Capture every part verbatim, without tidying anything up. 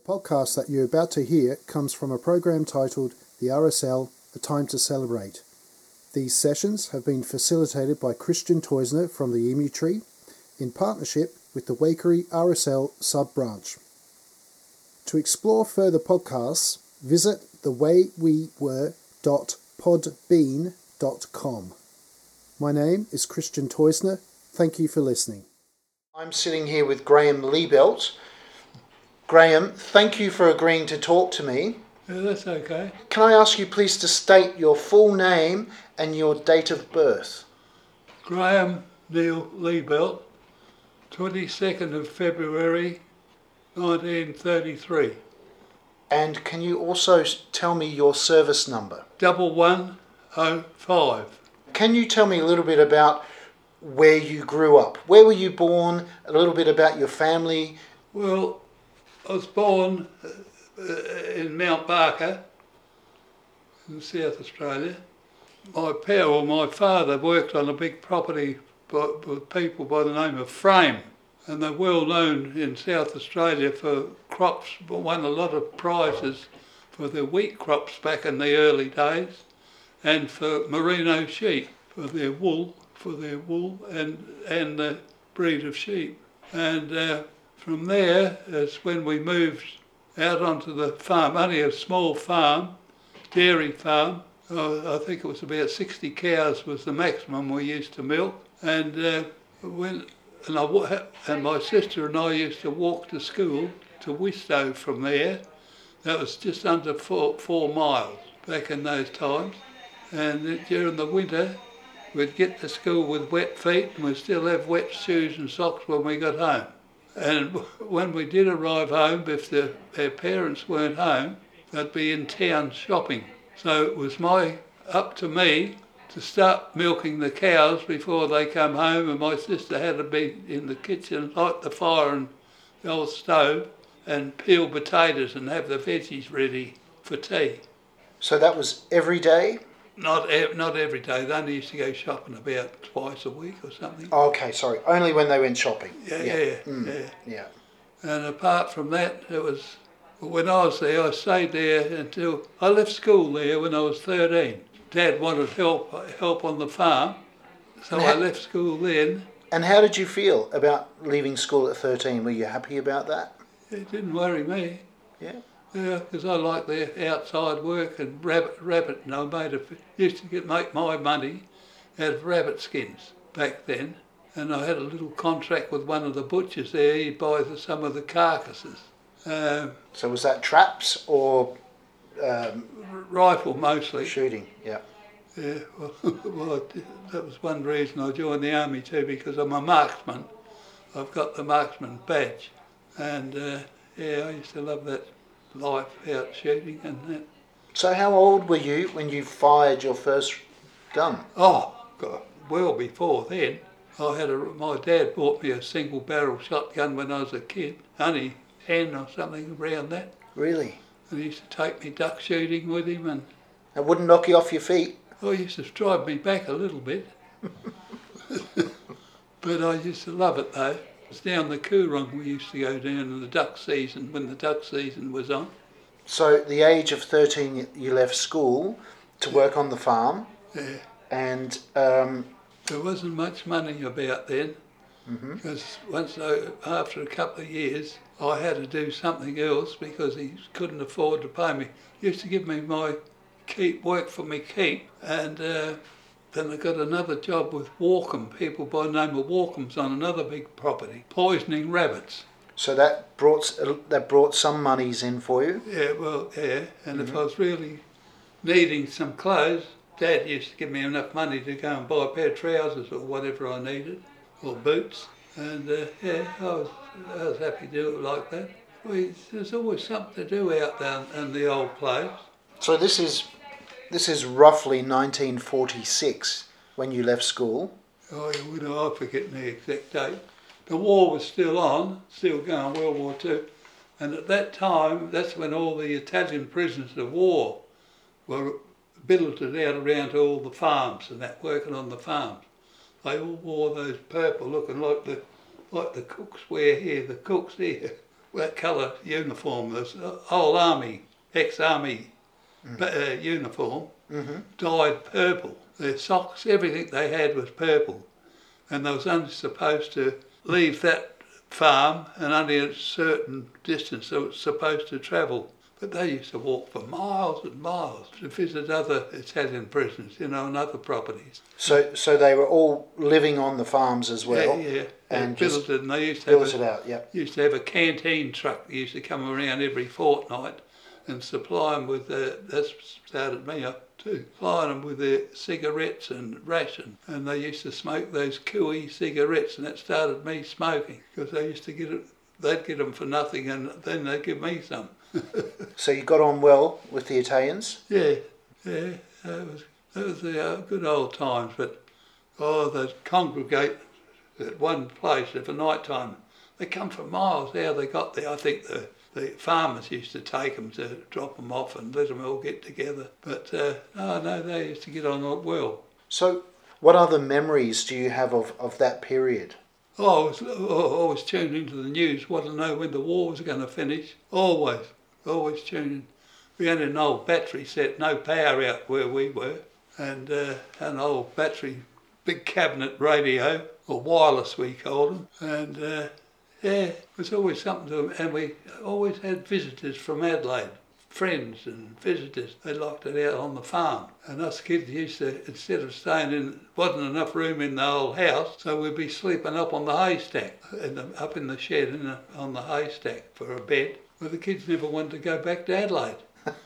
podcast that you're about to hear comes from a program titled The R S L, A Time to Celebrate. These sessions have been facilitated by Christian Teusner from the Emu Tree in partnership with the Wakery R S L sub-branch. To explore further podcasts, visit the way we were dot podbean dot com. My name is Christian Teusner. Thank you for listening. I'm sitting here with Graham Liebelt. Graham, thank you for agreeing to talk to me. Yeah, that's okay. Can I ask you please to state your full name and your date of birth? Graham Neil Liebelt, twenty-second of February nineteen thirty-three. And can you also tell me your service number? Double one oh five. Can you tell me a little bit about where you grew up? Where were you born? A little bit about your family? Well, I was born in Mount Barker in South Australia. My parent, or my father, worked on a big property by, with people by the name of Frame, and they're well known in South Australia for crops, but won a lot of prizes for their wheat crops back in the early days, and for merino sheep, for their wool, for their wool and, and the breed of sheep. And uh, from there is when we moved out onto the farm, only a small farm, dairy farm. Uh, I think it was about sixty cows was the maximum we used to milk. And uh, when and, I, and my sister and I used to walk to school to Wistow from there. That was just under four, four miles back in those times. And during the winter, we'd get to school with wet feet and we'd still have wet shoes and socks when we got home. And when we did arrive home, if the, our parents weren't home, they'd be in town shopping. So it was my up to me to start milking the cows before they come home, and my sister had to be in the kitchen, light the fire and the old stove, and peel potatoes and have the veggies ready for tea. So that was every day? Not not every day. They only used to go shopping about twice a week or something. Oh, okay, sorry. Only when they went shopping. Yeah, yeah, yeah. Mm, yeah. yeah. And apart from that, it was when I was there. I stayed there until I left school there when I was thirteen. Dad wanted help help on the farm, so how, I left school then. And how did you feel about leaving school at thirteen? Were you happy about that? It didn't worry me. Yeah. Yeah, because I liked the outside work and rabbit, rabbit, and I made a, used to get make my money out of rabbit skins back then. And I had a little contract with one of the butchers there. He'd buy the, some of the carcasses. Um, so was that traps or um, rifle mostly? Shooting, yeah. Yeah, well, well, that was one reason I joined the army too, because I'm a marksman. I've got the marksman badge, and uh, yeah, I used to love that life out shooting and that. So how old were you when you fired your first gun? Oh, God, well before then. I had a, my dad bought me a single barrel shotgun when I was a kid, only ten or something around that. Really? And he used to take me duck shooting with him, and it wouldn't knock you off your feet? Oh, he used to drive me back a little bit. But I used to love it though. It's down the Coorong we used to go down in the duck season, when the duck season was on. So at the age of thirteen you left school to yeah. work on the farm? Yeah. And um, there wasn't much money about then, because mm-hmm. once I, after a couple of years I had to do something else because he couldn't afford to pay me. He used to give me my keep, work for me keep, and uh, then I got another job with Walkham, people by the name of Walkham's on another big property, poisoning rabbits. So that brought that brought some monies in for you? Yeah, well, yeah, and mm-hmm. if I was really needing some clothes, Dad used to give me enough money to go and buy a pair of trousers or whatever I needed, or boots, and uh, yeah, I was, I was happy to do it like that. Well, there's always something to do out there in the old place. So this is this is roughly nineteen forty-six when you left school. Oh, you know, I forget the exact date. The war was still on, still going, World War Two, and at that time, that's when all the Italian prisoners of war were billeted out around to all the farms and that, working on the farms. They all wore those purple, looking like the like the cooks wear here, the cooks here that colour uniform, this old army, ex-army mm. uh, uniform, mm-hmm. dyed purple. Their socks, everything they had was purple. And they was only supposed to leave that farm and only a certain distance they were supposed to travel. But they used to walk for miles and miles to visit other Italian prisoners, you know, and other properties. So so they were all living on the farms as well? Yeah, yeah. And billeted, and they used to billeted have a, out, yep. used to have a canteen truck that used to come around every fortnight and supply them with, uh, that started me up too, supplying them with their cigarettes and ration. And they used to smoke those Cooey cigarettes, and that started me smoking, because they used to get it, they'd get them for nothing and then they'd give me some. So you got on well with the Italians? Yeah, yeah, that was, that was the uh, good old times, but oh, they'd congregate at one place for night time. They come from miles. How they got there, I think the, the farmers used to take them to drop them off and let them all get together. But uh, no, no, they used to get on well. So what other memories do you have of, of that period? Oh, I was oh, always tuned into the news, wanted to know when the war was going to finish. Always, always tuning. We had an old battery set, no power out where we were, and uh, an old battery, big cabinet radio, or wireless we called them, and uh, yeah, it was always something to them. And we always had visitors from Adelaide, friends and visitors. They locked it out on the farm, and us kids used to, instead of staying in, wasn't enough room in the old house, so we'd be sleeping up on the haystack, in the, up in the shed in the, on the haystack for a bed. But the kids never wanted to go back to Adelaide.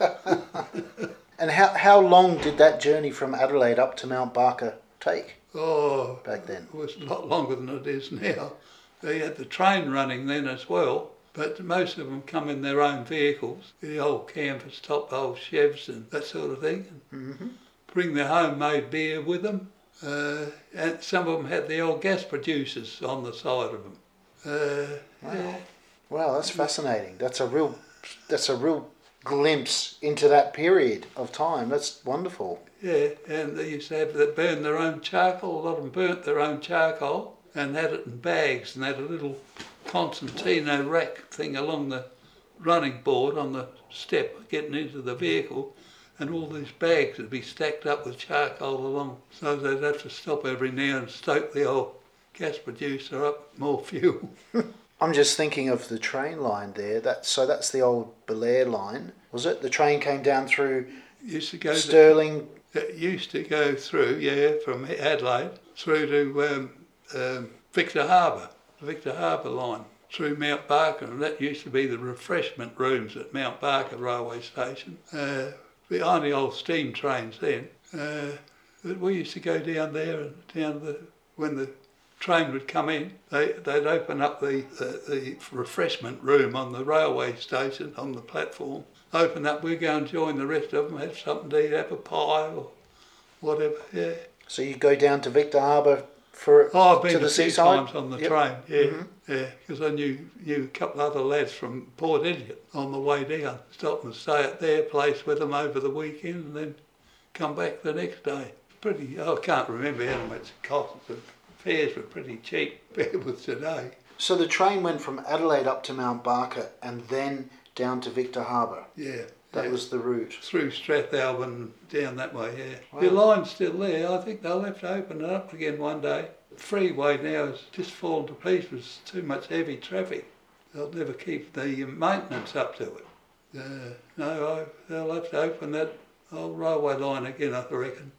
And how how long did that journey from Adelaide up to Mount Barker take? Oh, back then it was a lot longer than it is now. They had the train running then as well, but most of them come in their own vehicles, the old canvas top, old Chevs and that sort of thing. Mm-hmm. Bring their homemade beer with them, uh, and some of them had the old gas producers on the side of them. Uh, wow. Yeah. Wow, that's fascinating. That's a real, that's a real glimpse into that period of time. That's wonderful. Yeah, and they used to have that burn their own charcoal. A lot of them burnt their own charcoal and had it in bags, and had a little concertina rack thing along the running board on the step getting into the vehicle, and all these bags would be stacked up with charcoal along, so they'd have to stop every now and stoke the old gas producer up more fuel. I'm just thinking of the train line there. That so that's the old Belair line, was it? The train came down through used to go Stirling. To, it used to go through, yeah, from Adelaide through to um, um, Victor Harbour, the Victor Harbour line, through Mount Barker, and that used to be the refreshment rooms at Mount Barker railway station. Uh, behind the old steam trains then, uh, we used to go down there and down the when the train would come in, they, they'd open up the, the, the refreshment room on the railway station, on the platform, open up, we'd go and join the rest of them, have something to eat, have a pie or whatever, yeah. So you go down to Victor Harbour for oh, I've been to the a few seaside? times on the yep. train, yeah, mm-hmm. yeah, because I knew, knew a couple of other lads from Port Elliot on the way down, stop and stay at their place with them over the weekend and then come back the next day. Pretty, I can't remember how much it cost, but fares were pretty cheap compared with today. So the train went from Adelaide up to Mount Barker and then down to Victor Harbour? Yeah. That yeah. was the route? Through Strathalbyn, down that way, yeah. Wow. The line's still there. I think they'll have to open it up again one day. The freeway now has just fallen to pieces. Too much heavy traffic. They'll never keep the maintenance up to it. Uh, no, I, they'll have to open that old railway line again, I reckon.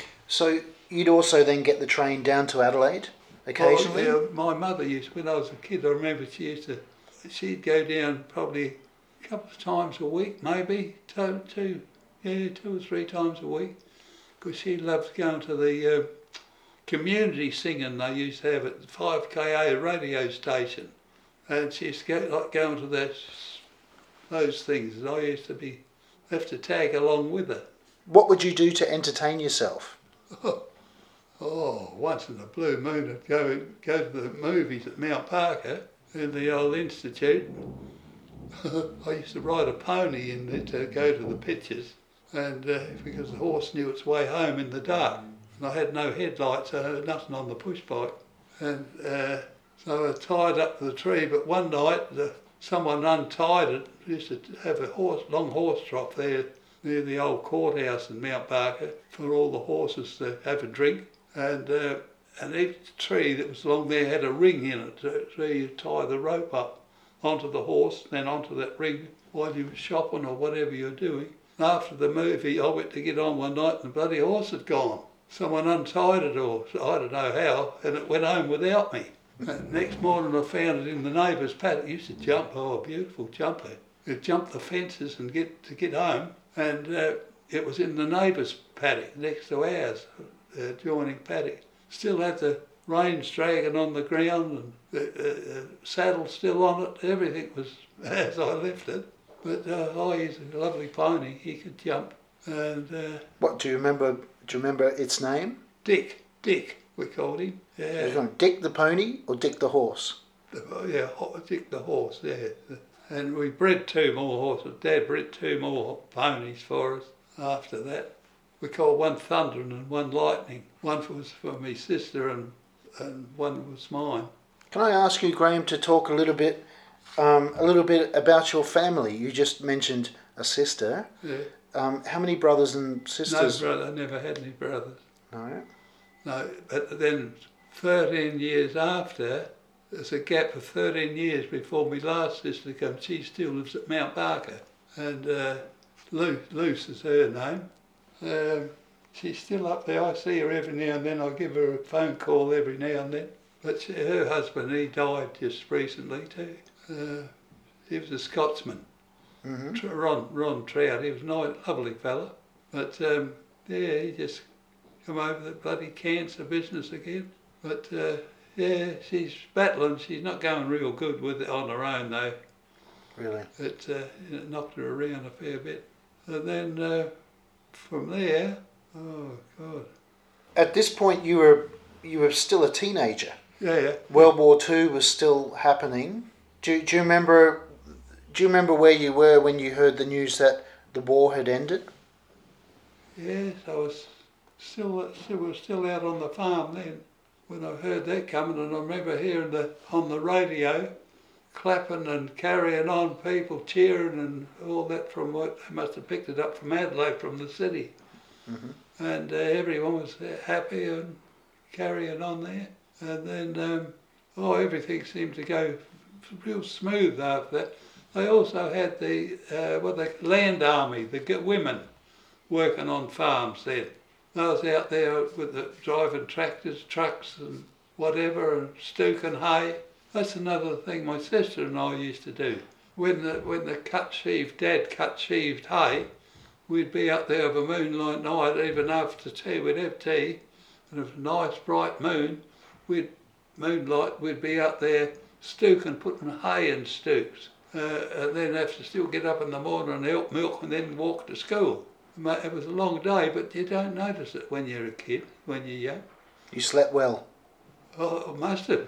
So you'd also then get the train down to Adelaide occasionally? Oh, yeah, my mother used, when I was a kid, I remember she used to, she'd go down probably a couple of times a week, maybe, two, two yeah, two or three times a week, because she loved going to the uh, community singing they used to have at the five K A radio station, and she used to go, like going to that, those things, and I used to be, have to tag along with her. What would you do to entertain yourself? Oh, oh, once in a blue moon I'd go, go to the movies at Mount Barker in the old institute. I used to ride a pony in there to go to the pictures, and uh, because the horse knew its way home in the dark. And I had no headlights, I had nothing on the push bike. And uh, so I tied up to the tree, but one night the someone untied it. We used to have a horse, long horse trough there near the old courthouse in Mount Barker for all the horses to have a drink. And uh, and each tree that was along there had a ring in it, so you tie the rope up onto the horse, then onto that ring while you were shopping or whatever you were doing. And after the movie, I went to get on one night and the bloody horse had gone. Someone untied it, or I don't know how, and it went home without me. And next morning I found it in the neighbour's paddock. It used to jump, oh, a beautiful jumper. It'd jump the fences and get to get home, and uh, it was in the neighbour's paddock next to ours, the adjoining paddock. Still had the reins dragging on the ground and the uh, uh, saddle still on it. Everything was as I left it. But uh, oh, he's a lovely pony. He could jump. And uh, what do you remember? Do you remember its name? Dick. Dick, we called him. Yeah. Was it Dick the pony or Dick the horse? Yeah, Dick the horse. Yeah. And we bred two more horses. Dad bred two more ponies for us after that. We called one Thunder and one Lightning. One was for my sister and and one was mine. Can I ask you, Graham, to talk a little bit, um, a little bit about your family? You just mentioned a sister. Yeah. Um, how many brothers and sisters? No brother. I never had any brothers. No. No. But then, thirteen years after, there's a gap of thirteen years before my last sister comes. She still lives at Mount Barker, and uh, Luce, Luce is her name. Um, she's still up there. I see her every now and then. I give her a phone call every now and then. But she, her husband, he died just recently too. Uh, he was a Scotsman, mm-hmm. Ron, Ron Trout. He was a nice, lovely fella. But um, yeah, he just come over the bloody cancer business again. But uh, yeah, she's battling. She's not going real good with it on her own though. Really? It, uh, it knocked her around a fair bit. And then uh, from there, oh God. At this point, you were you were still a teenager. Yeah, yeah. World War Two was still happening. Do do you remember? Do you remember where you were when you heard the news that the war had ended? Yes, I was still still was still out on the farm then when I heard that coming, and I remember hearing the on the radio, clapping and carrying on, people cheering and all that from what they must have picked it up from Adelaide, from the city. Mm-hmm. And uh, everyone was happy and carrying on there. And then, um, oh, everything seemed to go real smooth after that. They also had the, uh, what the land army, the women working on farms then. I was out there with the driving tractors, trucks and whatever, and stooking hay. That's another thing my sister and I used to do. When the when the cut sheaved, Dad cut sheaved hay, we'd be up there of a moonlight night, even after tea, we'd have tea, and it was a nice bright moon, we'd moonlight, we'd be up there stooking, putting hay in stooks, uh, and then have to still get up in the morning and help milk and then walk to school. It was a long day, but you don't notice it when you're a kid, when you're young. You slept well? Oh, I must have.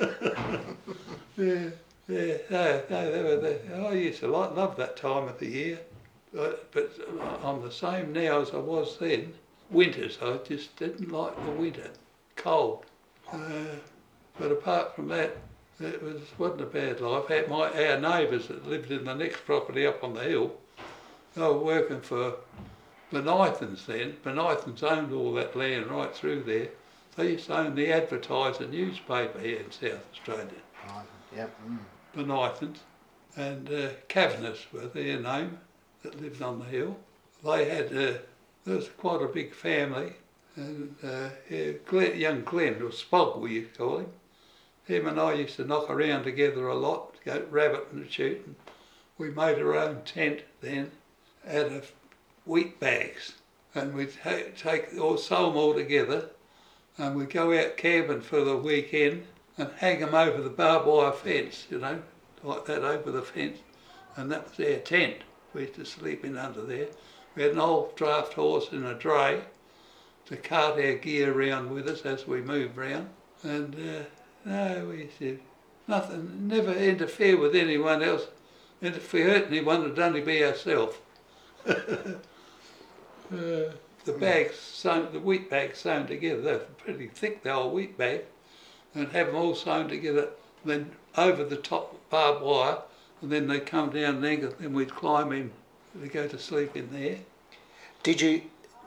yeah, yeah, no, no, they were the, I used to like, love that time of the year, but, but I'm the same now as I was then. Winters, I just didn't like the winter, cold. Uh, but apart from that, it was, wasn't a bad life. Had my, our neighbours that lived in the next property up on the hill, they were working for Benithans then. Benithans owned all that land right through there. They used to own the Advertiser newspaper here in South Australia. Right. Yep. Mm. Benithans. And uh, Cavaniss were their name that lived on the hill. They had, uh, there was quite a big family. And uh, yeah, Glenn, young Glenn, or Spog we used to call him. Him and I used to knock around together a lot, go rabbiting and shooting. We made our own tent then out of wheat bags, and we'd ha- take or sew them all together, and we'd go out camping for the weekend and hang them over the barbed wire fence, you know, like that over the fence, and that was our tent. We used to sleep in under there. We had an old draft horse and a dray to cart our gear around with us as we moved round, and uh, no, we used to nothing, never interfere with anyone else. And if we hurt anyone, it'd only be ourselves. uh, the bags sewn, the wheat bags sewn together, they're pretty thick, the old wheat bag, and have them all sewn together, then over the top barbed wire, and then they come down there, and then we'd climb in to go to sleep in there. Did you?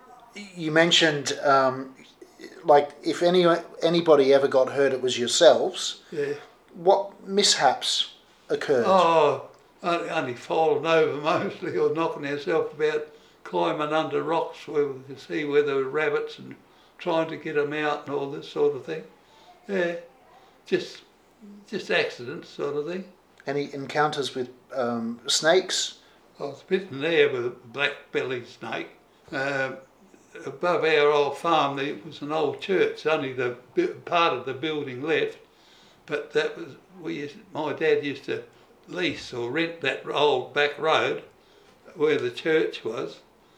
You mentioned um, like if any anybody ever got hurt, it was yourselves. Yeah. What mishaps occurred? Oh, only, only falling over mostly, or knocking ourselves about, climbing under rocks where we could see where there were rabbits and trying to get them out and all this sort of thing. Yeah, just just accidents sort of thing. Any encounters with um, snakes? I was bitten there with a black-bellied snake. Um, above our old farm there was an old church, only the part of the building left, but that was we used, my dad used to lease or rent that old back road where the church was,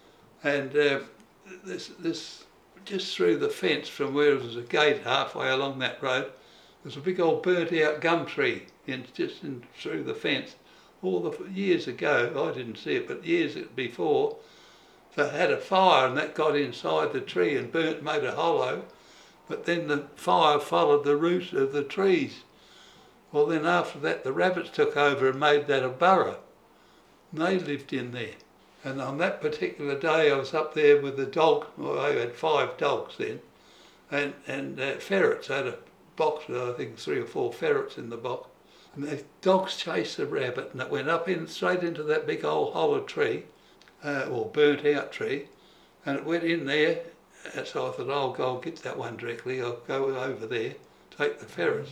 and uh, this this just through the fence from where there was a gate halfway along that road was a big old burnt out gum tree in, just in, through the fence. All the years ago, I didn't see it, but years before, they had a fire and that got inside the tree and burnt, made a hollow, but then the fire followed the roots of the trees. Well, then after that, the rabbits took over and made that a burrow, and they lived in there. And on that particular day, I was up there with the dog. Well, I had five dogs then, and and uh, ferrets. I had a box with, I think, three or four ferrets in the box. And the dogs chased the rabbit, and it went up in straight into that big old hollow tree, uh, or burnt out tree, and it went in there. And so I thought, oh, I'll go I'll get that one directly. I'll go over there, take the ferrets.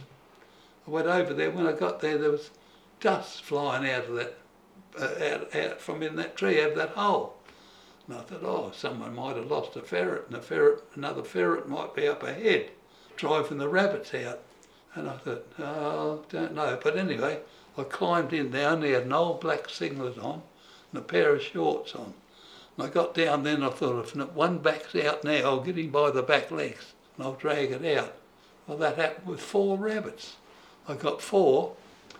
I went over there. When I got there, there was dust flying out of that. Uh, out, out from in that tree, out of that hole. And I thought, oh, someone might have lost a ferret, and a ferret, another ferret might be up ahead, driving the rabbits out. And I thought, oh, don't know. But anyway, I climbed in there, only had an old black singlet on and a pair of shorts on. And I got down then, I thought, if one back's out now, I'll get him by the back legs and I'll drag it out. Well, that happened with four rabbits. I got four,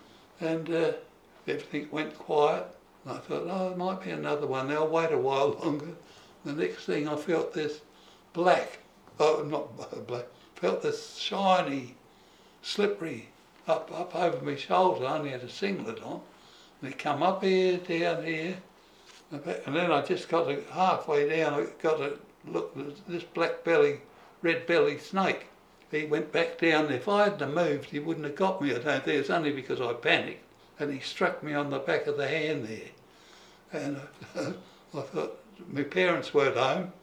and uh, everything went quiet, and I thought, oh, there might be another one. I'll wait a while longer. The next thing I felt this black, oh, not black, felt this shiny, slippery up up over my shoulder. I only had a singlet on. And it come up here, down here, and then I just got to, halfway down, I got to look at this black belly, red belly snake. He went back down. If I hadn't moved, he wouldn't have got me, I don't think. It's only because I panicked. And he struck me on the back of the hand there. And uh, I thought, my parents weren't home.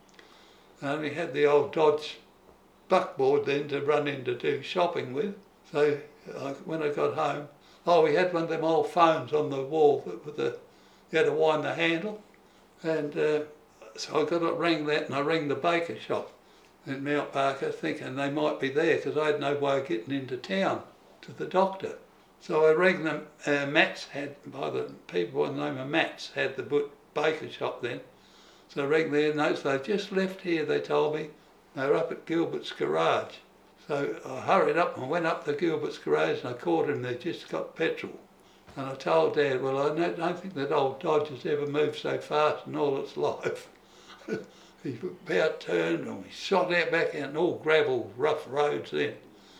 I only had the old Dodge buckboard then to run in to do shopping with. So I, when I got home, oh, we had one of them old phones on the wall with the, you had to wind the handle. And uh, so I got to ring that, and I rang the baker shop in Mount Barker, thinking they might be there because I had no way of getting into town to the doctor. So I rang them. Uh, Matt's had, by the people by the name of Matt's had the baker shop then. So I rang their notes. They just left here, they told me. They were up at Gilbert's garage. So I hurried up and went up to Gilbert's garage, and I called him. They just got petrol. And I told Dad, well, I don't, don't think that old Dodge has ever moved so fast in all its life. He about turned and we shot out back out in all gravel, rough roads then.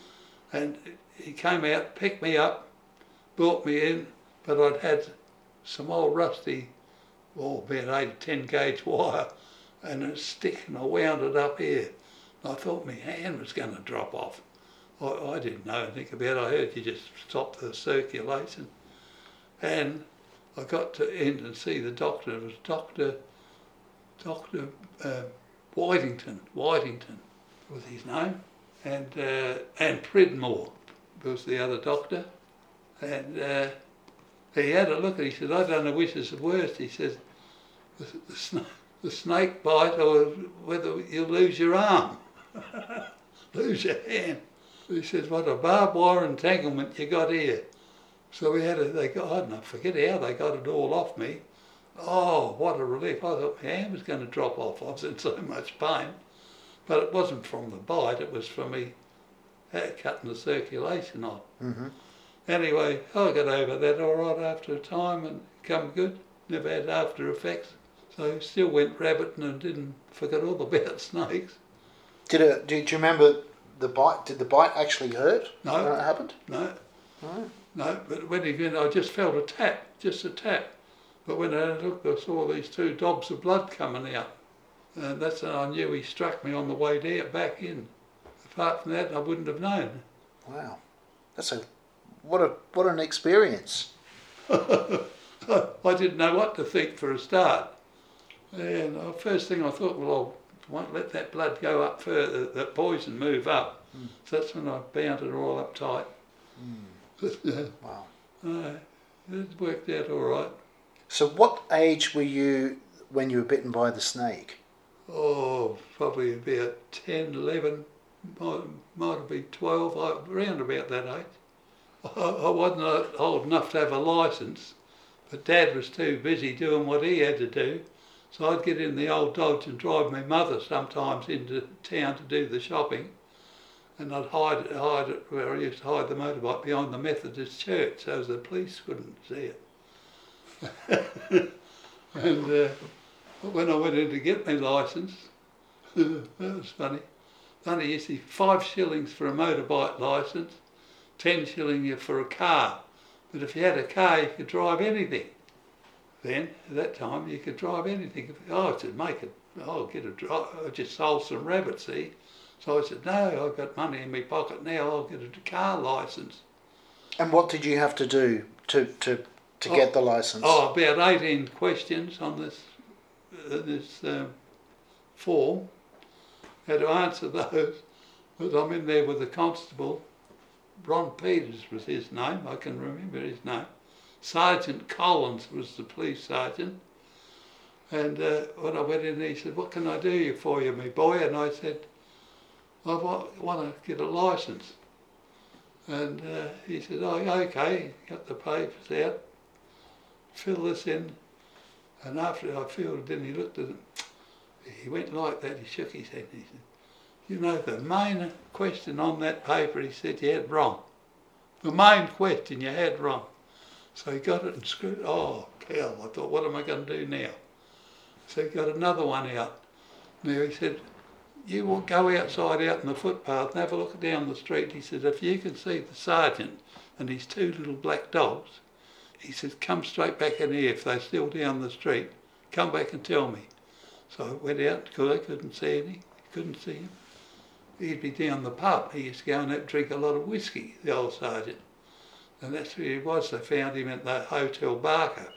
And he came out, picked me up, brought me in, but I'd had some old rusty, oh, about eight or ten gauge wire and a stick, and I wound it up here. And I thought my hand was going to drop off. I, I didn't know anything about it. I heard you just stop the circulation. And I got to end and see the doctor. It was Doctor Doctor uh, Whitington. Whitington was his name, and uh, and Pridmore was the other doctor. And uh, he had a look, and he said, "I don't know which is the worst." He says, "The, the, sn- the snake bite, or whether you lose your arm, lose your hand." He says, "What a barbed wire entanglement you got here." So we had a, they got, I don't know, forget how they got it all off me. Oh, what a relief. I thought my hand was going to drop off. I was in so much pain. But it wasn't from the bite, it was from me uh, cutting the circulation off. Mm-hmm. Anyway, I got over that all right after a time and come good. Never had after effects. So still went rabbiting and didn't forget all about snakes. Did it? Do you remember the bite? Did the bite actually hurt No. when it happened? No. No. No, but when he went, I just felt a tap, just a tap. But when I looked, I saw these two dobs of blood coming out. And that's when I knew he struck me on the way there, back in. Apart from that, I wouldn't have known. Wow, that's a what a what an experience. I didn't know what to think for a start. And the first thing I thought, well, I won't let that blood go up further, that poison move up. Mm. So that's when I bound it all up tight. Mm. Wow. Uh, it worked out all right. So what age were you when you were bitten by the snake? Oh, probably about ten, eleven, might, might have been twelve, around about that age. I, I wasn't old enough to have a licence, but Dad was too busy doing what he had to do. So I'd get in the old Dodge and drive my mother sometimes into town to do the shopping. And I'd hide it, hide it where I used to hide the motorbike behind the Methodist church so the police couldn't see it. And uh, when I went in to get my licence, that was funny. Only you see five shillings for a motorbike licence, ten shillings for a car. But if you had a car, you could drive anything. Then, at that time, you could drive anything. Oh, I said, make it, I'll get a drive. I just sold some rabbits, see. So I said, no, I've got money in my pocket now, I'll get a car licence. And what did you have to do to, to, to oh, get the licence? Oh, about eighteen questions on this, uh, this um, form. Had to answer those. But I'm in there with the constable. Ron Peters was his name, I can remember his name. Sergeant Collins was the police sergeant. And uh, when I went in there, he said, what can I do for you, my boy? And I said, I want, want to get a licence. And uh, he said, oh, okay, got the papers out, fill this in. And after I filled it in, he looked at it, he went like that, he shook his head, and he said, you know, the main question on that paper, he said, you had wrong. The main question you had wrong. So he got it and screwed, oh, hell, I thought, what am I going to do now? So he got another one out. Now he said, you will go outside out on the footpath and have a look down the street. He said, if you can see the sergeant and his two little black dogs, he said, come straight back in here if they're still down the street. Come back and tell me. So I went out because I couldn't see any, couldn't see him. He'd be down the pub. He used to go and drink a lot of whiskey, the old sergeant. And that's where he was. They found him at the Hotel Barker.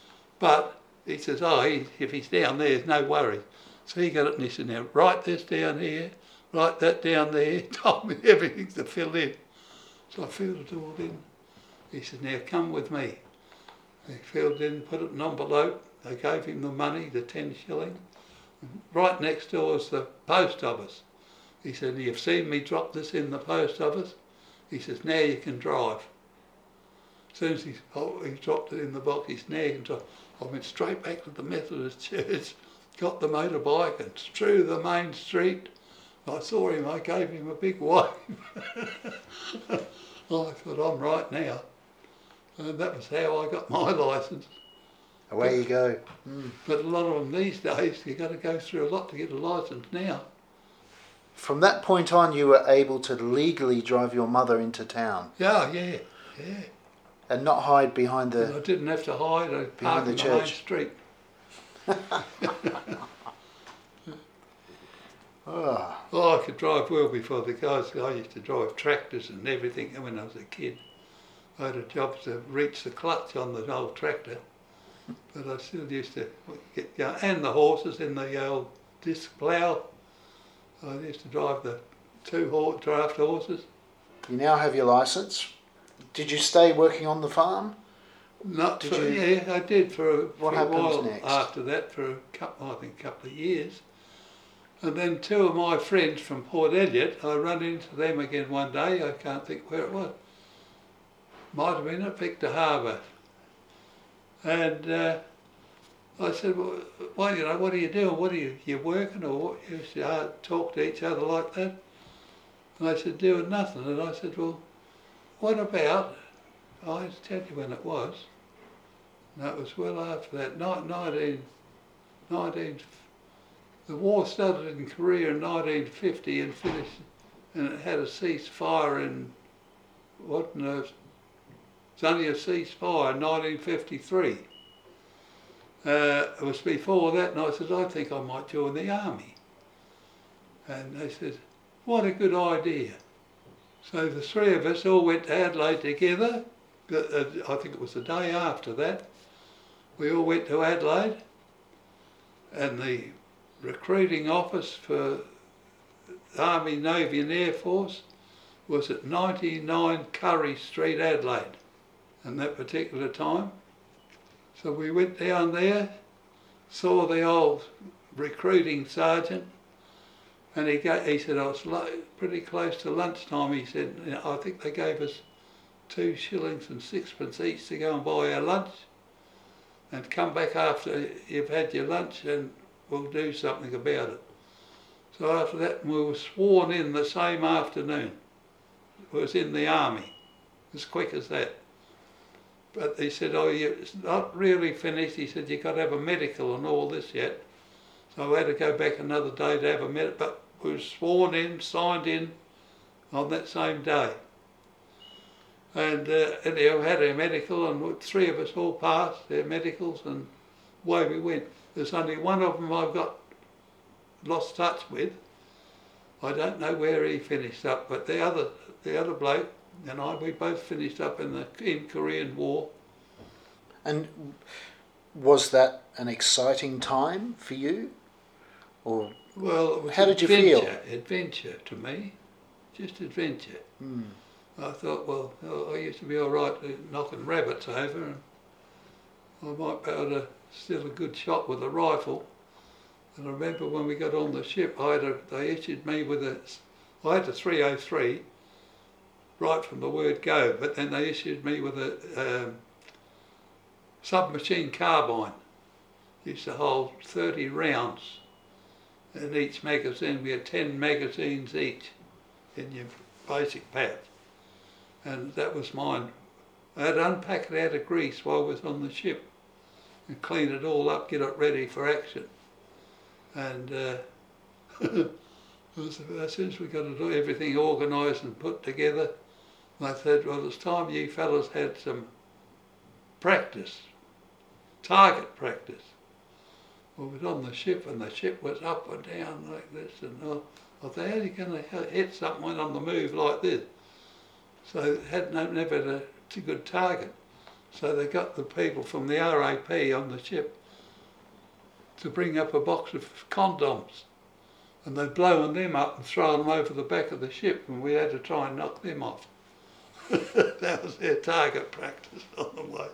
But he says, oh, he, if he's down there, there's no worry. So he got it and he said, now write this down here, write that down there. He told me everything to fill in. So I filled it all in. He said, now come with me. He filled it in, put it in an envelope. They gave him the money, the ten shilling. Right next door is the post office. He said, you've seen me drop this in the post office? He says, now you can drive. As soon as he, oh, he dropped it in the box, he said, now you can drive. I went straight back to the Methodist church, got the motorbike and through the main street. I saw him, I gave him a big wave. I thought, I'm right now. And that was how I got my licence. Away you go. Mm. But a lot of them these days, you've got to go through a lot to get a licence now. From that point on, you were able to legally drive your mother into town. Yeah, yeah, yeah. And not hide behind the... And I didn't have to hide, I parked the in the church. main street. oh. Oh, I could drive well before the guys. I used to drive tractors and everything when I was a kid. I had a job to reach the clutch on the old tractor, but I still used to get going. And the horses in the old disc plough. I used to drive the two horse, draft horses. You now have your licence. Did you stay working on the farm? Not did for, you, yeah, I did for a, what for a happens while next? after that, for a couple, I think a couple of years. And then two of my friends from Port Elliot, I ran into them again one day, I can't think where it was. Might have been at Victor Harbour. And uh, I said, well, well, you know, what are you doing? What are you, you working or what? You used to uh, talk to each other like that. And I said, doing nothing. And I said, well, what about, I'll tell you when it was. And that was well after that, nineteen, nineteen, the war started in Korea in nineteen fifty and finished, and it had a ceasefire in, what, no, was only a ceasefire in nineteen fifty-three. Uh, it was before that, and I said, I think I might join the army. And they said, what a good idea. So the three of us all went to Adelaide together. I think it was the day after that. We all went to Adelaide, and the recruiting office for Army, Navy and Air Force was at ninety-nine Curry Street, Adelaide, at that particular time. So we went down there, saw the old recruiting sergeant, and he, ga- he said, I was pretty close to lunchtime. He said, I think they gave us two shillings and sixpence each to go and buy our lunch, and come back after you've had your lunch and we'll do something about it. So after that, we were sworn in the same afternoon. It was in the army, as quick as that. But he said, oh, you, it's not really finished. He said, you've got to have a medical and all this yet. So I had to go back another day to have a medical, but we were sworn in, signed in on that same day. And uh, anyhow, had our medical, and three of us all passed their medicals, and away we went. There's only one of them I've got lost touch with. I don't know where he finished up, but the other, the other bloke and I, we both finished up in the in Korean War. And was that an exciting time for you, or well, it was how did you adventure, feel? Adventure to me, just adventure. Mm. I thought, well, I used to be all right at knocking rabbits over, and I might be able to steal a good shot with a rifle. And I remember when we got on the ship, I had a, they issued me with a, I had a three oh three, right from the word go, but then they issued me with a um, submachine carbine. It used to hold thirty rounds in each magazine. We had ten magazines each in your basic pouch. And that was mine. I had to unpack it out of grease while I was on the ship and clean it all up, get it ready for action. And uh, as soon as we got it, everything organised and put together, I said, well, it's time you fellas had some practice, target practice. Well, we was on the ship, and the ship was up and down like this, and I, I thought, how are you going to hit something on the move like this? So they had no, never a, a good target. So they got the people from the R A P on the ship to bring up a box of condoms, and they'd blown them up and thrown them over the back of the ship, and we had to try and knock them off. That was their target practice on the way.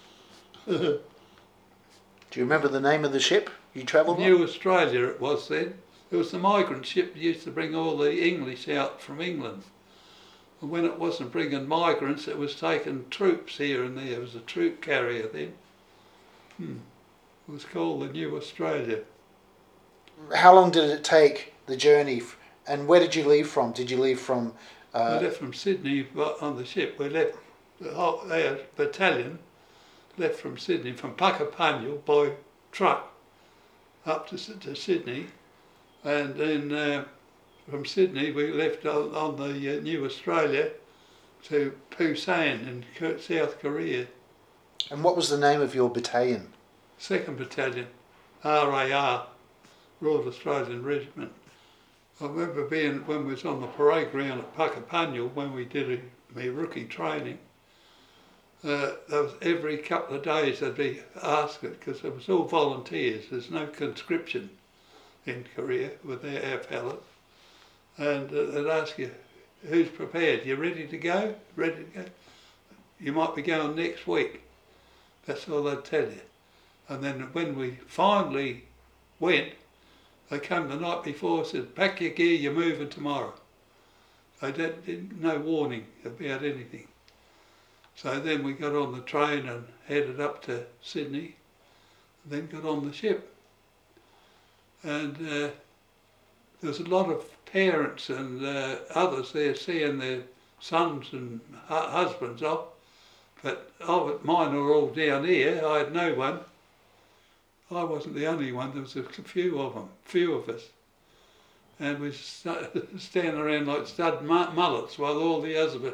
Do you remember the name of the ship you travelled on? New Australia it was then. It was the migrant ship that used to bring all the English out from England. And when it wasn't bringing migrants, it was taking troops here and there. It was a troop carrier then. Hmm. It was called the New Australia. How long did it take, the journey, and where did you leave from? Did you leave from... Uh... We left from Sydney on the ship. We left, the whole our battalion left from Sydney, from Puckapunyal by truck up to, to Sydney, and then uh, from Sydney we left on, on the uh, New Australia to Busan in South Korea. And what was the name of your battalion? Second Battalion, R A R, Royal Australian Regiment. I remember being, when we was on the parade ground at Puckapunyal, when we did a, my rookie training, uh, there was every couple of days they'd be asked it, because it was all volunteers, there's no conscription in Korea with our, our fellas. And uh, they'd ask you, who's prepared? You ready to go? Ready to go? You might be going next week. That's all they'd tell you. And then when we finally went, they came the night before and said, pack your gear, you're moving tomorrow. They didn't, didn't no warning about anything. So then we got on the train and headed up to Sydney, and then got on the ship. And uh, there was a lot of parents and uh, others there seeing their sons and hu- husbands off, but oh, mine were all down here. I had no one. I wasn't the only one, there was a few of them, few of us. And we st- standing around like stud mullets while all the others were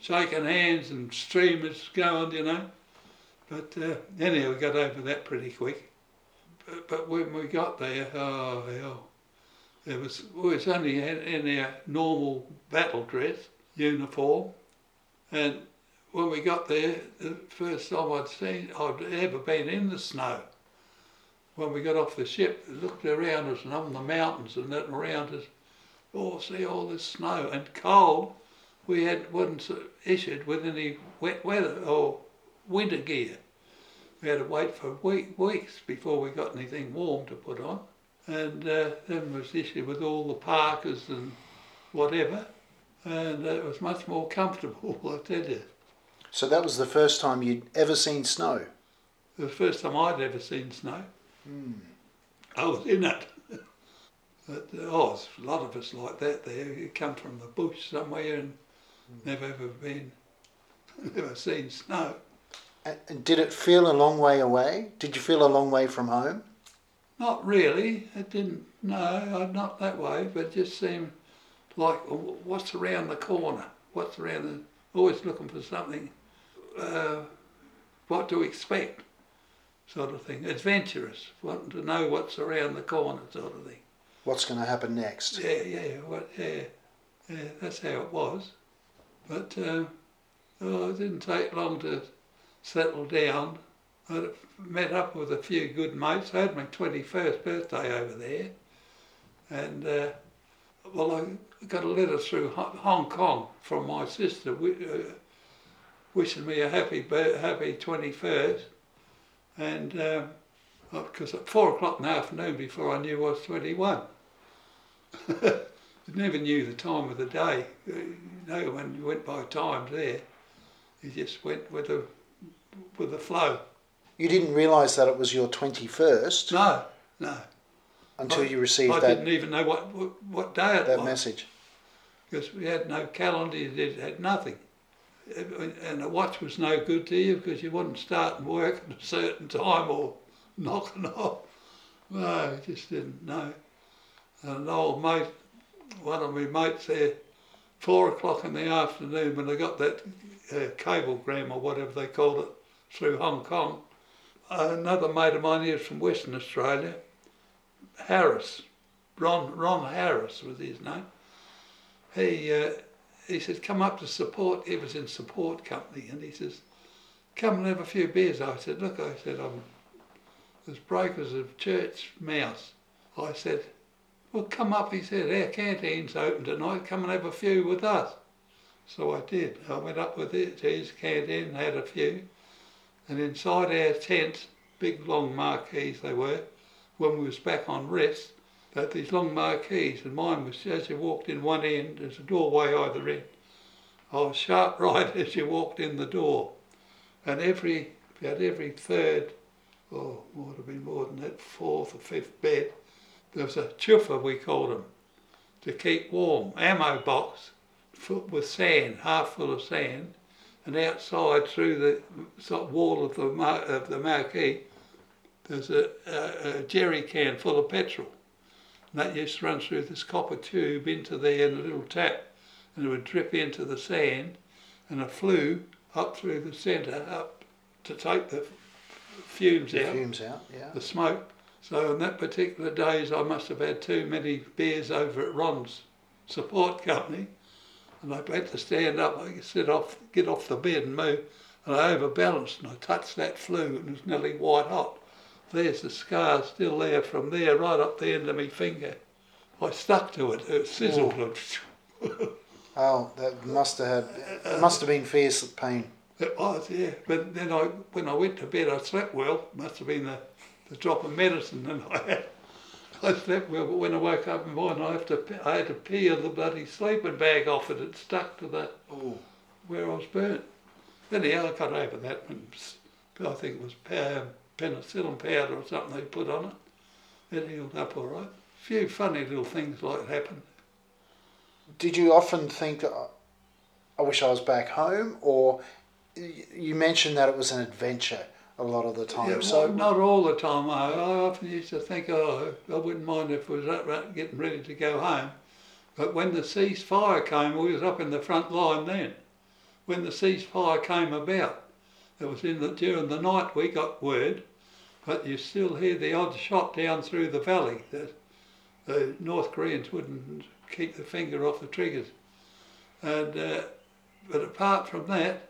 shaking hands and streamers going, you know. But uh, anyhow, we got over that pretty quick. But, but when we got there, oh hell, it was, we was only in, in our normal battle dress, uniform, and when we got there, the first time I'd seen, I'd ever been in the snow. When we got off the ship, looked around us and on the mountains and that around us, oh, see all this snow and cold. We had wasn't issued with any wet weather or winter gear. We had to wait for week, weeks before we got anything warm to put on, and uh, then was issued with all the parkas and whatever, and uh, it was much more comfortable, I tell you. So that was the first time you'd ever seen snow? The first time I'd ever seen snow. Mm. I was in it. But, uh, oh, a lot of us like that there. You come from the bush somewhere and mm. never ever been, never seen snow. And, and did it feel a long way away? Did you feel a long way from home? Not really. It didn't, no, not that way, but it just seemed like, what's around the corner? What's around the, always looking for something, uh, what to expect, sort of thing. Adventurous, wanting to know what's around the corner, sort of thing. What's going to happen next? Yeah, yeah, what, yeah, yeah, that's how it was. But uh, oh, it didn't take long to settle down. I met up with a few good mates. I had my twenty-first birthday over there, and uh, well, I got a letter through Hong Kong from my sister uh, wishing me a happy happy twenty-first, and because um, at four o'clock in the afternoon before I knew I was twenty-one. I never knew the time of the day. You know, when you went by times there, you just went with the with the flow. You didn't realise that it was your twenty-first? No, no. Until I, you received I that... I didn't even know what, what, what day it that was. message. Because we had no calendar, it had nothing. And the watch was no good to you because you wouldn't start work at a certain time or knocking off. No, I just didn't know. And an old mate, one of my mates there, four o'clock in the afternoon when I got that uh, cablegram or whatever they called it through Hong Kong, another mate of mine here from Western Australia, Harris, Ron Ron Harris was his name. He uh, he said, come up to support. He was in support company, and he says, come and have a few beers. I said, look, I said, I'm as brokers of Church Mouse. I said, well, come up. He said, our canteen's open tonight. Come and have a few with us. So I did. I went up with it to his canteen and had a few. And inside our tent, big long marquees they were, when we was back on rest, they had these long marquees, and mine was, as you walked in one end, there's a doorway either end. I was sharp right as you walked in the door. And every, about every third, oh, might have been more than that, fourth or fifth bed, there was a chuffer, we called them, to keep warm, ammo box, with sand, half full of sand, and outside through the sort of wall of the mar of the marquee, there's a, a, a jerry can full of petrol. And that used to run through this copper tube into there in a little tap, and it would drip into the sand, and it flew up through the centre up to take the fumes the out. Fumes out, yeah. The smoke. So on that particular days, I must have had too many beers over at Ron's support company. And I had to stand up, I could sit off, get off the bed and move, and I overbalanced and I touched that flue and it was nearly white hot. There's the scar still there from there right up the end of my finger. I stuck to it, it sizzled. Oh, oh that must have had, it must have been fierce pain. It was, yeah. But then I, when I went to bed, I slept well. Must have been the, the drop of medicine that I had. I slept well, but when I woke up in the morning, I, have to, I had to peel the bloody sleeping bag off it. It stuck to the Ooh. where I was burnt. Anyhow, I got over that. And I think it was penicillin powder or something they put on it. It healed up all right. A few funny little things like happened. Did you often think, I wish I was back home? Or you mentioned that it was an adventure a lot of the time. Yeah, so well, not all the time. I, I often used to think, oh, I wouldn't mind if we was up, getting ready to go home. But when the ceasefire came, we was up in the front line then. when the ceasefire came about. It was in the, during the night we got word, but you still hear the odd shot down through the valley. The, the North Koreans wouldn't keep their finger off the triggers. And uh, but apart from that,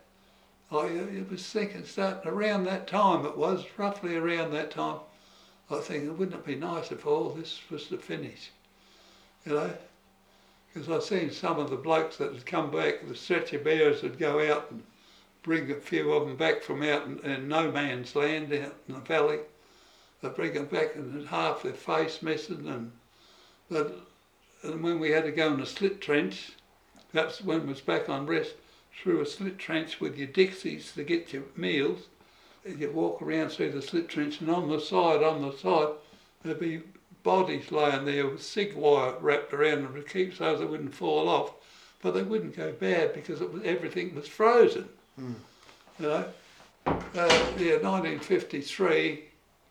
I was thinking, starting around that time, it was roughly around that time, I think, wouldn't it be nice if all this was to finish, you know? Because I've seen some of the blokes that had come back, the stretcher bearers would go out and bring a few of them back from out in, in no man's land out in the valley. They'd bring them back and half their face missing. And, but, and when we had to go in a slit trench, that's when it was back on rest, through a slit trench with your Dixies to get your meals. You walk around through the slit trench, and on the side, on the side, there'd be bodies laying there with sig wire wrapped around them to keep so they wouldn't fall off, but they wouldn't go bad because it was, everything was frozen. Mm. You know, uh, yeah, nineteen fifty-three,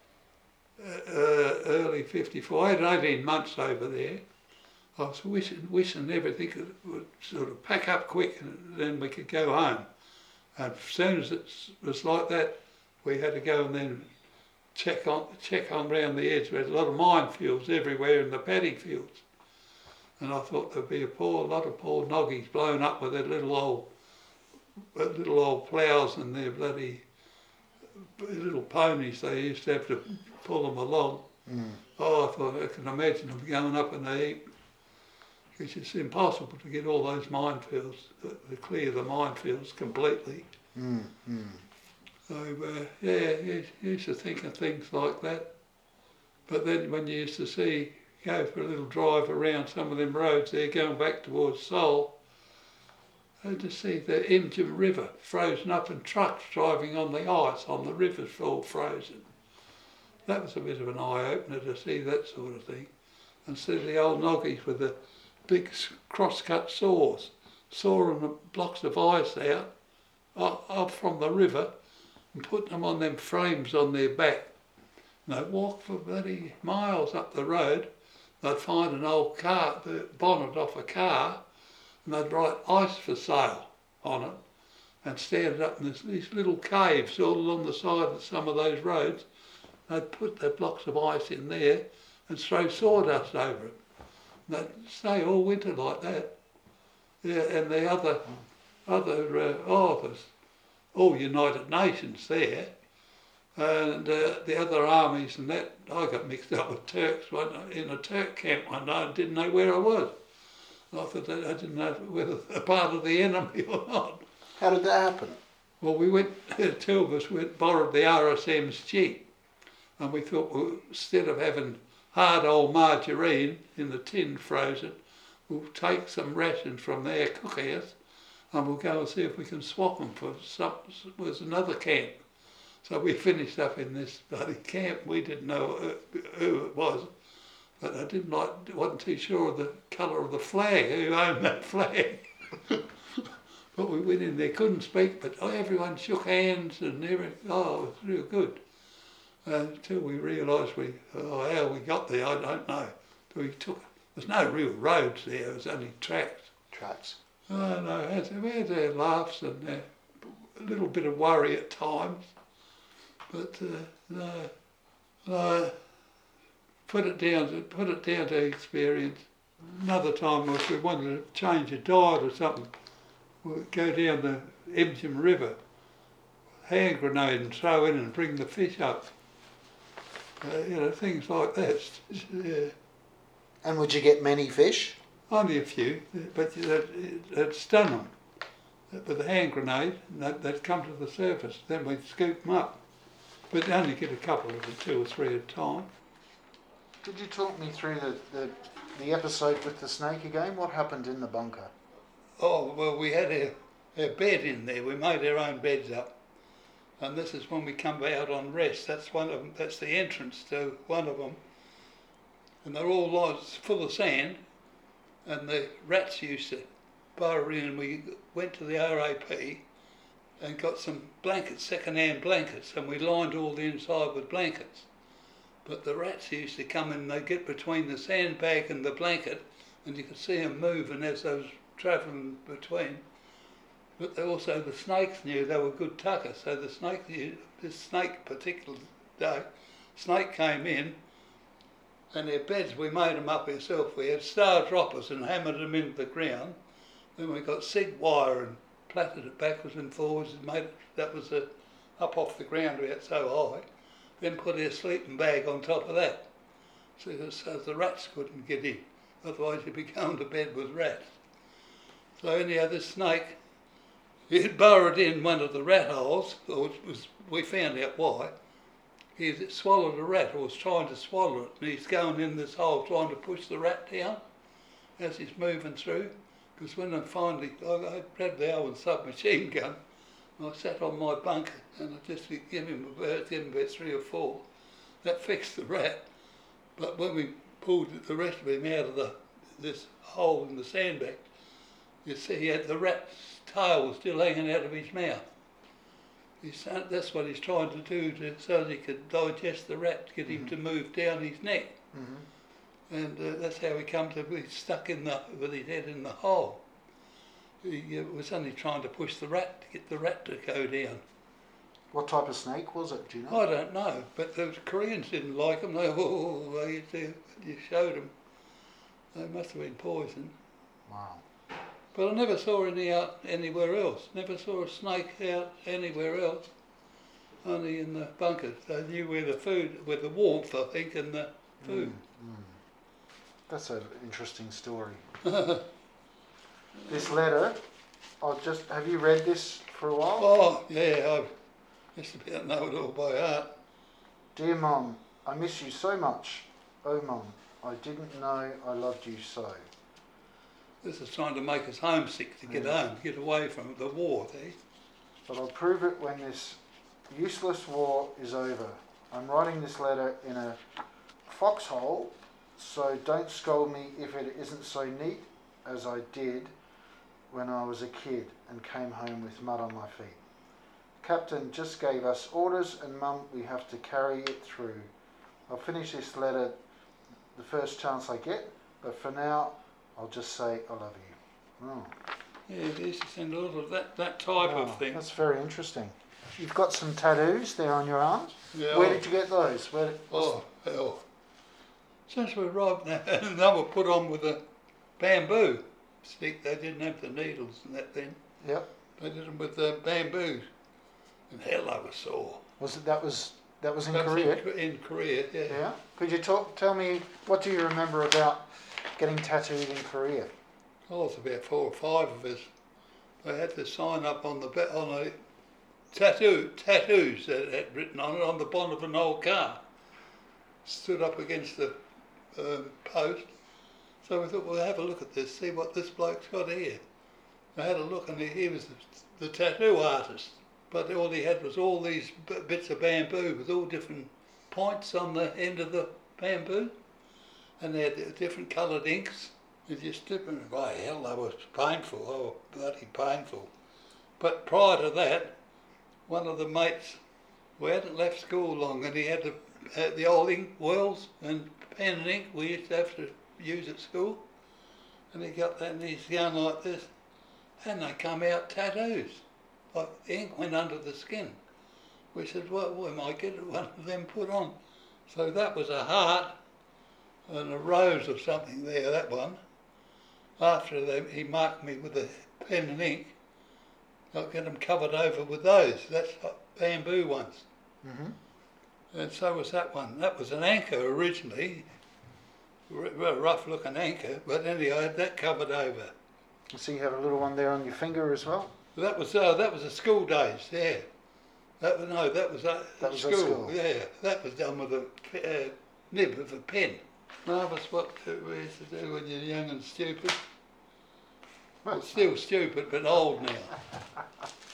uh, uh, early fifty-four. I had eighteen months over there. I was wishing, wishing everything would sort of pack up quick, and then we could go home. And as soon as it was like that, we had to go and then check on check on round the edge. There's a lot of minefields everywhere in the paddy fields. And I thought there'd be a poor lot of poor noggies blown up with their little old little old ploughs and their bloody little ponies they used to have to pull them along. Mm. Oh, I thought I can imagine them going up in a heap. Because it's impossible to get all those minefields, to clear the minefields completely. Mm, mm. So, uh, yeah, you used to think of things like that. But then when you used to see, go for a little drive around some of them roads there going back towards Seoul, and to see the Imjim River frozen up and trucks driving on the ice, on the rivers all frozen. That was a bit of an eye-opener to see that sort of thing. And see the old noggies with the big cross-cut saws, sawing the blocks of ice out up from the river and putting them on them frames on their back. And they'd walk for bloody miles up the road. They'd find an old car, the bonnet off a car, and they'd write ice for sale on it and stand up in this, these little caves all along the side of some of those roads. They'd put their blocks of ice in there and throw sawdust over it. They'd stay all winter like that. Yeah, and the other, other uh, oh, there's all United Nations there, and uh, the other armies and that. I got mixed up with Turks one, in a Turk camp one day. I didn't know where I was. I thought that I didn't know whether a part of the enemy or not. How did that happen? Well, we went, two of us went, borrowed the R S M's Jeep, and we thought, well, instead of having hard old margarine in the tin frozen, we'll take some rations from their cookhouse and we'll go and see if we can swap them for some, was another camp. So we finished up in this bloody camp. We didn't know who it was, but I didn't like, wasn't too sure of the colour of the flag, who owned that flag. But we went in there, couldn't speak, but oh, everyone shook hands and everything. Oh, it was real good. Uh, until we realised we, oh, how we got there, I don't know. We took, there's no real roads there, it was only tracks. Tracks. Oh, no, we had our laughs and uh, a little bit of worry at times, but uh, no, no, put it down to, put it down to experience. Another time if we wanted to change a diet or something, we'd go down the Imjim River, hand grenade and throw in and bring the fish up. Uh, you know, things like that. Yeah. And would you get many fish? Only a few, but it'd stun them with a hand grenade, and they'd, they'd come to the surface. Then we'd scoop them up, but only get a couple of them, two or three at a time. Could you talk me through the, the, the episode with the snake again? What happened in the bunker? Oh, well, we had our, our bed in there. We made our own beds up. And this is when we come out on rest. That's one of them. That's the entrance to one of them. And they're all lots full of sand. And the rats used to burrow in. And we went to the R A P and got some blankets, second-hand blankets, and we lined all the inside with blankets. But the rats used to come in. They'd get between the sandbag and the blanket, and you could see them moving as they was travelling between. But they also the snakes knew they were good tuckers, so the snake knew, this snake particular day, snake came in, and their beds, we made them up ourselves. We had star droppers and hammered them into the ground. Then we got sig wire and plaited it backwards and forwards and made it, that was a, up off the ground about so high. Then put our sleeping bag on top of that, so that so the rats couldn't get in. Otherwise you'd be going to bed with rats. So anyhow, this snake, he'd burrowed in one of the rat holes, or it was, we found out why. He swallowed a rat, or was trying to swallow it, and he's going in this hole trying to push the rat down as he's moving through. Because when I finally, I, I grabbed the Owen submachine gun, and I sat on my bunker, and I just gave him about, gave him about three or four. That fixed the rat. But when we pulled the rest of him out of the this hole in the sandbag, you see he had the rat's tail was still hanging out of his mouth. He's, that's what he's trying to do to, so that he could digest the rat, to get him mm-hmm. to move down his neck. Mm-hmm. And uh, that's how he come to be stuck in the, with his head in the hole. He uh, was only trying to push the rat, to get the rat to go down. What type of snake was it, do you know? I don't know, but the Koreans didn't like them. They, oh, they used to, you showed them. They must have been poisoned. Wow. But I never saw any out anywhere else. Never saw a snake out anywhere else. Only in the bunkers. They knew where the food, where the warmth, I think, and the food. Mm, mm. That's an interesting story. This letter, I'll just, have you read this for a while? Oh, yeah, I just about know it all by heart. Dear Mum, I miss you so much. Oh Mum, I didn't know I loved you so. This is trying to make us homesick to get yeah. home, get away from the war, eh? But I'll prove it when this useless war is over. I'm writing this letter in a foxhole, so don't scold me if it isn't so neat as I did when I was a kid and came home with mud on my feet. Captain just gave us orders and Mum, we have to carry it through. I'll finish this letter the first chance I get, but for now, I'll just say I love you. Oh. Yeah, they used to send a lot of that, that type oh, of thing. That's very interesting. You've got some tattoos there on your arms. Yeah, Where oh, did you get those? Where did, oh, hell. Since we arrived there, and they were put on with a bamboo stick. They didn't have the needles and that then. Yep. They did them with the bamboo. And hell, they were sore. Was it, that was that was in that Korea? Was in, in Korea, yeah. Yeah. Could you talk? Tell me, what do you remember about getting tattooed in Korea? Oh, it's about four or five of us. They had to sign up on the on a tattoo tattoos that had written on it on the bonnet of an old car. Stood up against the um, post. So we thought, well, have a look at this, see what this bloke's got here. I had a look, and he, he was the, the tattoo artist. But all he had was all these b- bits of bamboo with all different points on the end of the bamboo. And they had different coloured inks. And just dipping, by hell, that was painful, oh, bloody painful. But prior to that, one of the mates, we hadn't left school long, and he had the, had the old ink wells and pen and ink we used to have to use at school. And he got that, and he's going like this. And they come out tattoos. Like the ink went under the skin. We said, well, we might get one of them put on. So that was a heart and a rose or something there, that one. After they, he marked me with a pen and ink, I'll get them covered over with those. That's bamboo ones. Mm-hmm. And so was that one. That was an anchor originally, a rough looking anchor, but anyway, I had that covered over. So you have a little one there on your finger as well? That was uh, that was the school days, yeah. That was no, that was uh, that was school. school. Yeah, that was done with a uh, nib of a pen. Marvellous what we used to do when you're young and stupid. Well, still stupid, but old now.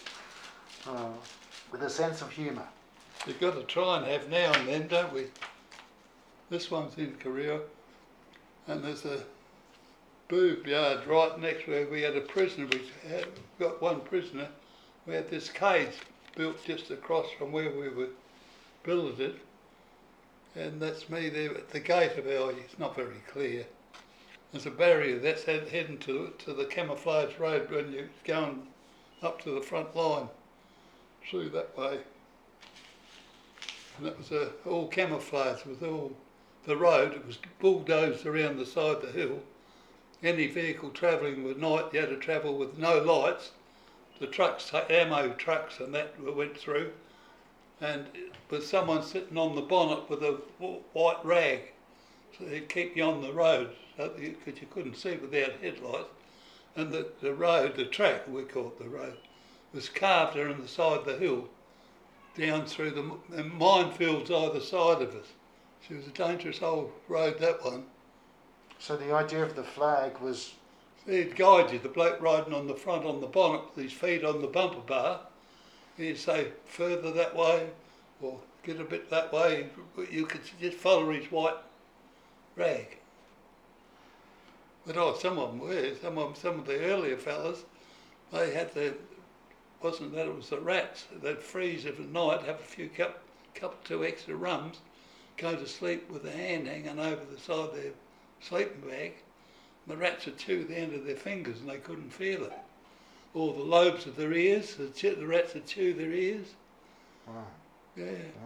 Oh, with a sense of humour. You've got to try and have now and then, don't we? This one's in Korea, and there's a boob yard right next where we had a prisoner. We had got one prisoner. We had this cage built just across from where we were billeted, and that's me there at the gate of our. It's not very clear. There's a barrier that's head, heading to to the camouflage road when you're going up to the front line, through that way. And that was uh, all camouflage, with all the road. It was bulldozed around the side of the hill. Any vehicle travelling with night, you had to travel with no lights. The trucks, ammo trucks and that went through, and with someone sitting on the bonnet with a white rag, so he'd keep you on the road, because you, you couldn't see without headlights. And the, the road, the track, we call it the road, was carved around the side of the hill, down through the, the minefields either side of us. So it was a dangerous old road, that one. So the idea of the flag was... He'd guide you, the bloke riding on the front on the bonnet with his feet on the bumper bar. He'd say, further that way, or get a bit that way. You could just follow his white rag. But oh, some of them were, some of them, some of the earlier fellas, they had the, wasn't that it was the rats, they'd freeze every night, have a few cup, couple two extra rums, go to sleep with a hand hanging over the side of their sleeping bag. The rats would chew the end of their fingers and they couldn't feel it. Or the lobes of their ears, the, ch- the rats would chew their ears. Wow. Yeah.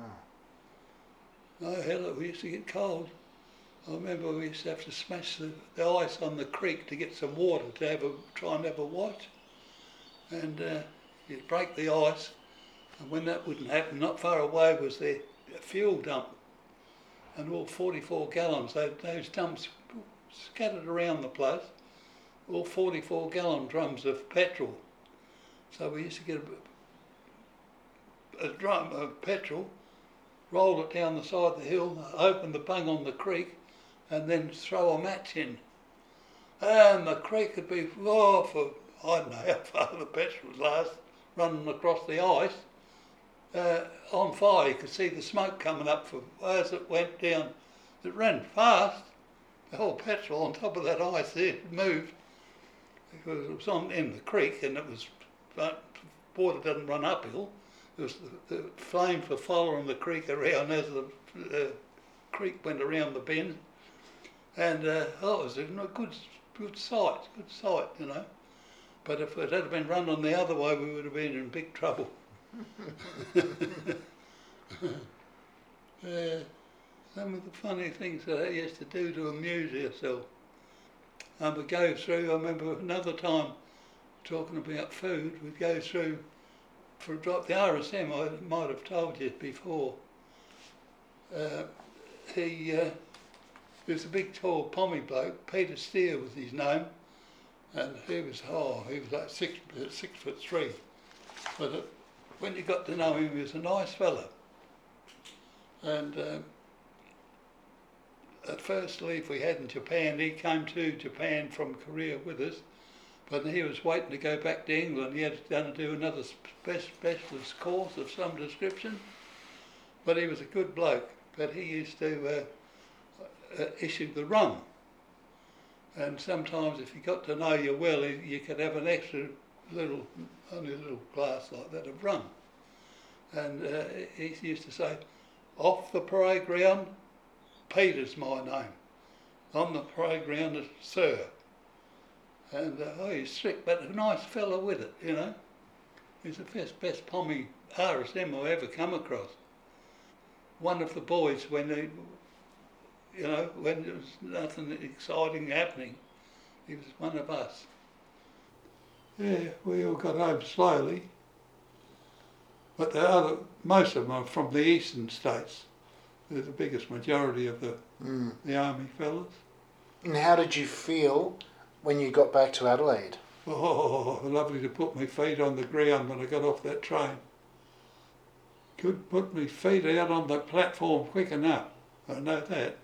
Wow. Oh hell, we used to get cold. I remember we used to have to smash the, the ice on the creek to get some water to have a, try and have a watch. And uh, you'd break the ice, and when that wouldn't happen, not far away was their fuel dump. And all forty-four gallons, they, those dumps scattered around the place, all forty-four gallon drums of petrol. So we used to get a, a drum of petrol, roll it down the side of the hill, open the bung on the creek, and then throw a match in. And the creek would be, oh, for, I don't know how far the petrol would last, running across the ice, uh, on fire. You could see the smoke coming up for, as it went down. It ran fast. The whole petrol on top of that ice there moved, because it was on in the creek, and it was, water doesn't run uphill. It was the, the flames were following the creek around as the uh, creek went around the bend, and uh, oh, it was a good, good sight, good sight, you know. But if it had been run on the other way, we would have been in big trouble. Yeah. Some of the funny things that I used to do to amuse yourself. I would go through, I remember another time, talking about food, we'd go through, for a drop, the R S M, I might have told you before, uh, he, uh, he was a big tall pommy bloke, Peter Steer was his name, and he was, oh, he was like six, six foot three. But uh, when you got to know him, he was a nice fella. And um, at first leave we had in Japan, he came to Japan from Korea with us, but he was waiting to go back to England. He had done to do another spe- specialist course of some description, but he was a good bloke. But he used to uh, uh, issue the rum, and sometimes if you got to know you well, you could have an extra little, only a little glass like that of rum. And uh, he used to say, off the parade ground, Peter's my name. On the parade ground, Sir. And uh, oh, he's strict, but a nice fellow with it, you know. He's the best, best pommy R S M I ever come across. One of the boys, when they, you know, when there was nothing exciting happening, he was one of us. Yeah, we all got home slowly. But the other, most of them are from the eastern states. They're the biggest majority of the mm. the army fellas. And how did you feel when you got back to Adelaide? Oh, lovely to put my feet on the ground when I got off that train. Could put my feet out on the platform quick enough. I know that.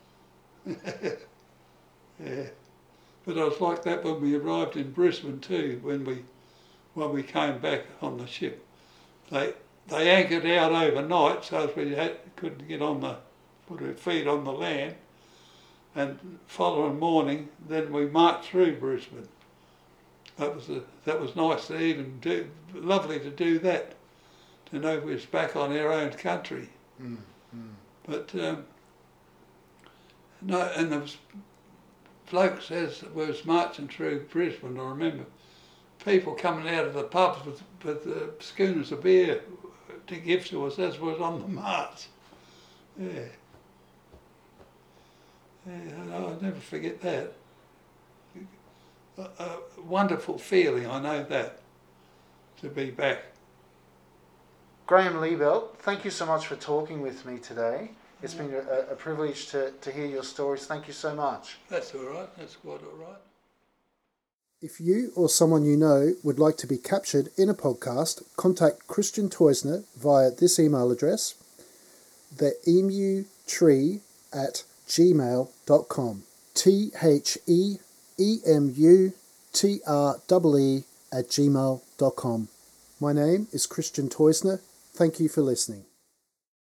Yeah. But I was like that when we arrived in Brisbane too, when we when we came back on the ship. They they anchored out overnight so as we had, couldn't get on the, put our feet on the land. And following morning, then we marched through Brisbane. That was a, that was nice to even do, lovely to do that, to know we was back on our own country. Mm, mm. But um, no, and there was blokes as was marching through Brisbane. I remember people coming out of the pubs with, with uh, schooners of beer to give to us as was on the march. Yeah. Yeah, I'll never forget that. A, a wonderful feeling, I know that, to be back. Graham Liebelt, thank you so much for talking with me today. It's been a, a privilege to, to hear your stories. Thank you so much. That's all right. That's quite all right. If you or someone you know would like to be captured in a podcast, contact Christian Teusner via this email address, the emu tree at gmail dot com. T H E E M U T R E E at gmail dot com. My name is Christian Teusner. Thank you for listening.